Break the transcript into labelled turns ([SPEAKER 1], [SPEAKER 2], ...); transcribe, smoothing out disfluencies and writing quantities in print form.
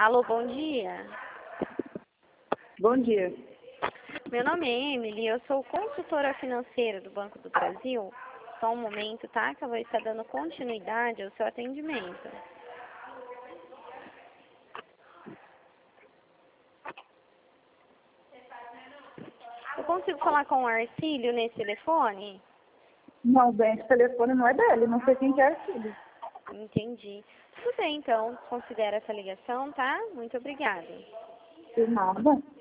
[SPEAKER 1] Alô, bom dia.
[SPEAKER 2] Bom dia.
[SPEAKER 1] Meu nome é Emily, eu sou consultora financeira do Banco do Brasil. Só um momento, tá? Que eu vou estar dando continuidade ao seu atendimento. Eu consigo falar com o Arcílio nesse telefone?
[SPEAKER 2] Não, bem, esse telefone não é dele, não sei quem que é filho.
[SPEAKER 1] Entendi. Tudo bem, então. Considera essa ligação, tá? Muito obrigada.
[SPEAKER 2] De nada.